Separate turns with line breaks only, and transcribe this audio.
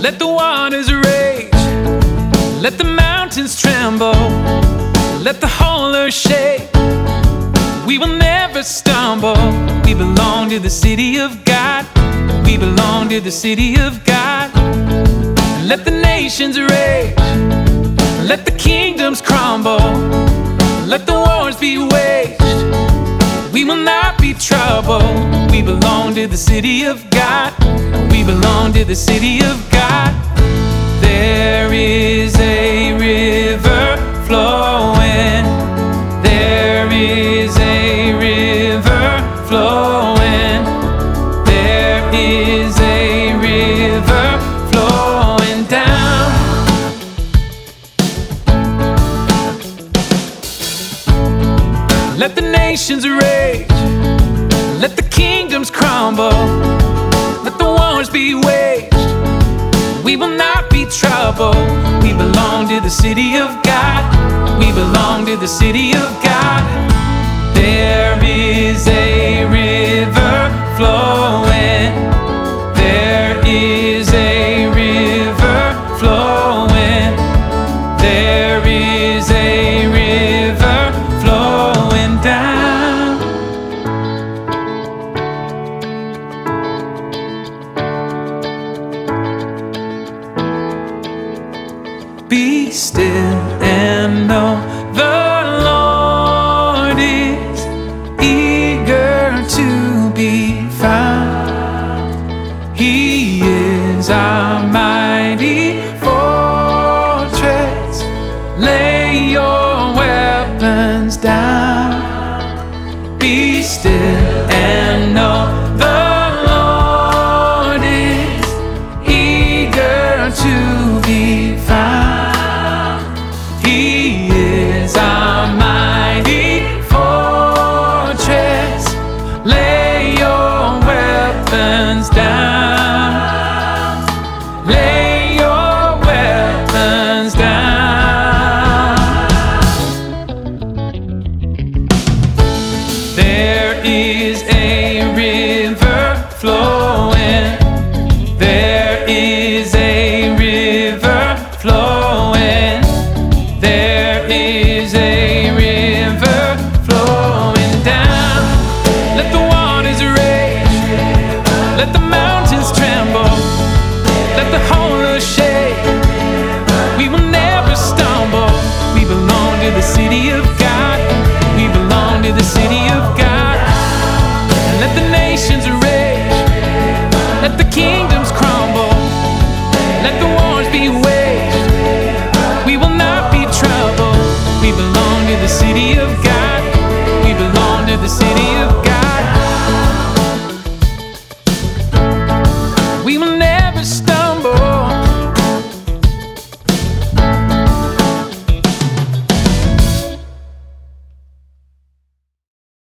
Let the waters rage, let the mountains tremble, let the whole earth shake. We will never stumble. We belong to the city of God. We belong to the city of God. Let the nations rage, let the kingdoms crumble, let the wars be waged. We will not be troubled. We belong to the city of God. We belong to the city of God. There is a river flowing. There is a river flowing. There is a river flowing down. Let the nations rage, let the kingdoms crumble, let the wars be waged. We will not be troubled. We belong to the city of God. We belong to the city of God. There is a river flowing. There is a river flowing. There is a river flowing down. Be still and know the Lord is eager to be found. He is our mighty fortress. Lay your weapons down. Be still and know the Lord is eager to be found. He is our mighty fortress. Lay your weapons down. Lay your weapons down. There is a river flowing. There is a river flowing. There is a river flowing down. Let the waters rage, let the mountains tremble, let the whole earth shake. We will never stumble. We belong to the city of God. We belong to the city of God. And let the nations rage, let the kingdoms crumble, let the wars be waged. We will not be troubled. We belong to the city of God. We belong to the city of